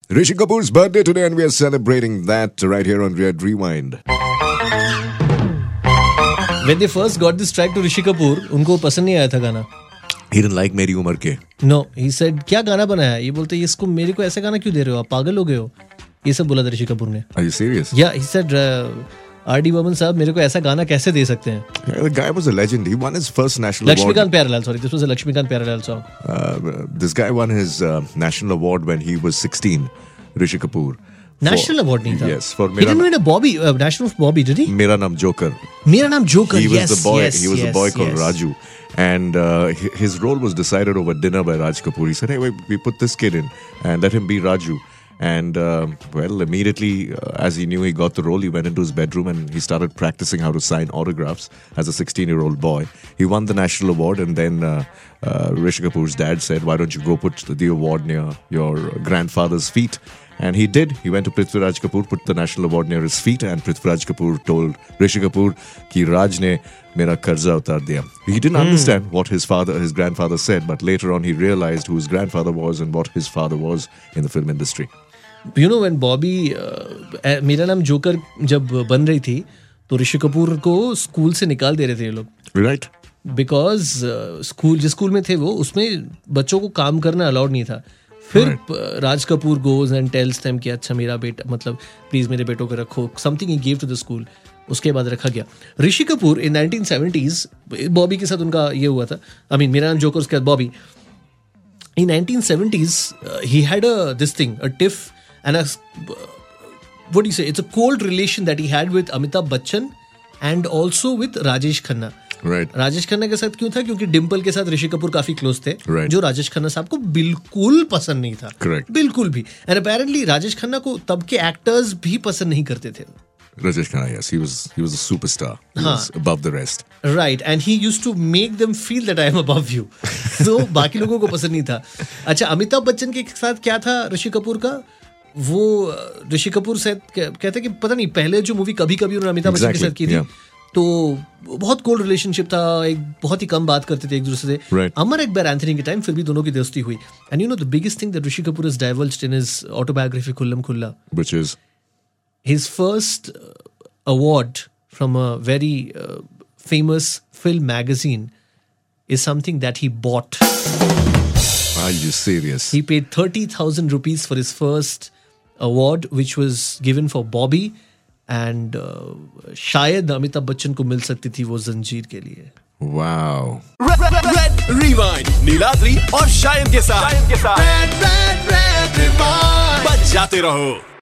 Rishi Kapoor's birthday today, and we are celebrating that right here on Red Rewind. When they first got this track to Rishi Kapoor, उनको पसंद नहीं आया था गाना. He didn't like मेरी उम्र के. No, he said क्या गाना बनाया? ये बोलते इसको मेरे को ऐसा गाना क्यों दे रहे हो? आप पागल हो गए हो? ये सब बोला था ऋषि कपूर ने. Are you serious? Yeah, he said R.D. Burman साहब मेरे को ऐसा गाना कैसे दे सकते हैं? The guy was a legend. He won his first national award. Lakshmikant Pyarelal, sorry, this was a Lakshmikant Pyarelal song. This guy won his national award when he was 16. Rishi Kapoor. National award नहीं था. Yes, for He didn't win a Bobby, national Bobby, did he? मेरा नाम Joker. मेरा नाम Joker. He was yes, the boy. yes, he was yes, the boy called yes. Raju, and his role was decided over dinner by Raj Kapoor. He said, "Hey, wait, we put this kid in and let him be Raju." And well, immediately as he knew he got the role, he went into his bedroom and he started practicing how to sign autographs as a 16-year-old boy. He won the national award, and then Rishi Kapoor's dad said, "Why don't you go put the award near your grandfather's feet?" And he did. He went to Prithviraj Kapoor, put the national award near his feet, and Prithviraj Kapoor told Rishi Kapoor कि Raj ने मेरा कर्जा उतार दिया. He didn't understand what his grandfather said, but later on he realized who his grandfather was and what his father was in the film industry. You know, when Bobby, मेरा नाम joker जब बन रही थी, तो ऋषि कपूर को स्कूल से निकाल दे रहे थे ये लोग. Right. Because जिस स्कूल में थे वो, उसमें बच्चों को काम करना अलाउड नहीं था. फिर Raj Kapoor goes and tells them कि अच्छा मेरा बेटा, मतलब प्लीज मेरे बेटों को रखो. Something he gave to the school. उसके बाद रखा गया. ऋषि कपूर in 1970s बॉबी के साथ उनका ये हुआ था. I mean, मेरा नाम जोकर, उसके बाद Bobby. In 1970s he had this thing, a tiff and what do you say? It's a cold relation that he had with Amitabh Bachchan and also with Rajesh Khanna. Right. Rajesh Khanna के साथ क्यों था? क्योंकि डिम्पल के साथ ऋषि कपूर काफी क्लोज थे, right. जो राजेश खन्ना साहब को बिल्कुल पसंद नहीं था. Correct. बिल्कुल भी. एंड अपेरेंटली राजेश खन्ना को तब के एक्टर्स भी पसंद नहीं करते थे. Rajesh Khanna, yes, he was a superstar. He was above the rest. Right, and he used to make them feel that I am above you. So बाकी लोगों को पसंद नहीं था. अच्छा, अमिताभ बच्चन के साथ क्या था ऋषि कपूर का? वो ऋषि कपूर से कहते कि पता नहीं, पहले जो मूवी कभी कभी उन्होंने अमिताभ बच्चन के साथ की थी, तो बहुत कोल्ड रिलेशनशिप था, एक बहुत ही कम बात करते थे एक दूसरे से. अमर अकबर एंथनी के टाइम फिर भी दोनों की दोस्ती हुई. And you know the biggest thing that Rishi Kapoor has divulged in his autobiography Khullam Khulla, which is his first award from a very famous film magazine is something that he bought. Are you serious? He paid 30,000 rupees for his first award, which was given for Bobby, and शायद अमिताभ बच्चन को मिल सकती थी वो जंजीर के लिए. Wow. Red Rewind, Niladri और शायन के साथ बच जाते रहो.